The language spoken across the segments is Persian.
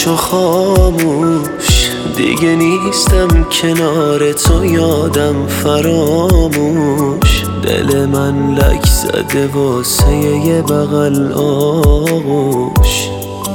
خاموش و خاموش دیگه نیستم کنار تو، یادم فراموش. دل من لک زده واسه یه بغل آغوش.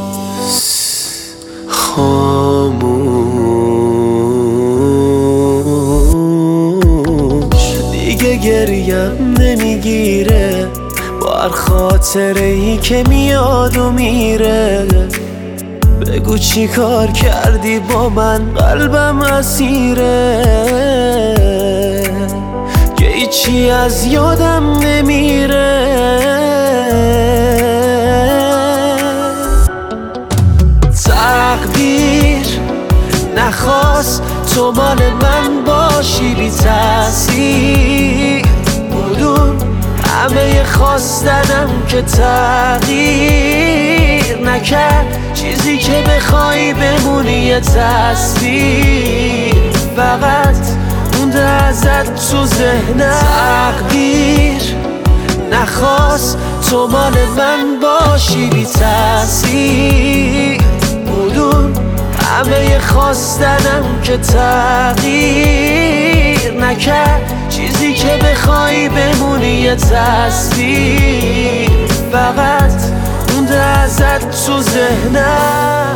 خاموش دیگه گریم نمیگیره با هر خاطره ای که میاد و میره. بگو چی کار کردی با من، قلبم اسیره که هیچی از یادم نمیره. تقدیر نخواست تو مال من باشی بی تأثیر، بودون همه خواستنم که تغییر نکرد. چیزی که بخوای بمونی یه تصویر، فقط مونده ازت تو ذهنم. تقدیر نخواست تو مال من باشی بی تأثیر، بودون همه خواستنم که تغییر نکرد. چیزی که بخوای بمونی یه تصویر، فقط مونده ازت تو ذهنم.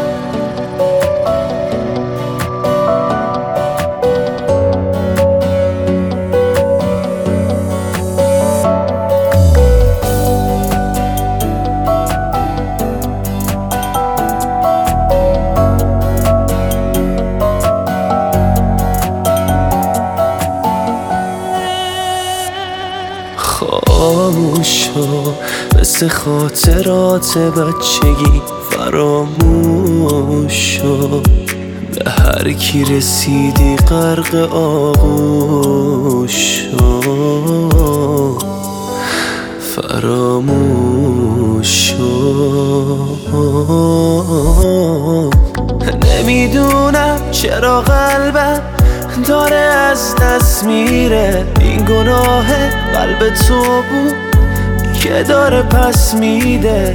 خاموش شو مثل خاطرات بچگی، فراموش شو به هر کی رسیدی غرق آغوش شو. فراموش شو. نمیدونم چرا قلبم داره از دست میره، این گناه قلب تو بود که داره پس میده.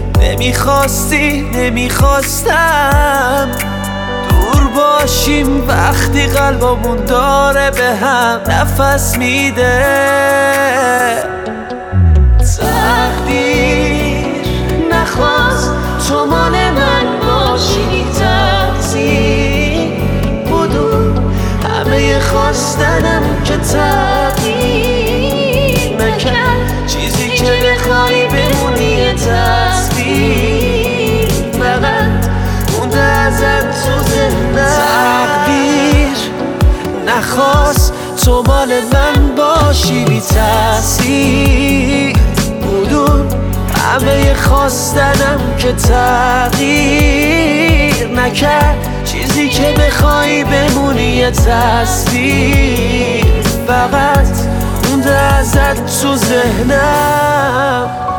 نمیخواستم دور باشیم وقتی قلبمون داره به هم نفس میده. تقدیر نخواست تو مال من باشی تقصیر، بدون همه خواستنم که تغییر نکرد. چیزی که بخوای بمونی یه تصویر، فقط مونده ازت تو ذهنم. تقدیر نخواست تو مال من باشی بی تأثیر، بودون همه خواستنم که تغییر نکرد. چیزی که بخوای بمونی یه تصویر، فقط مونده ازت تو ذهنم.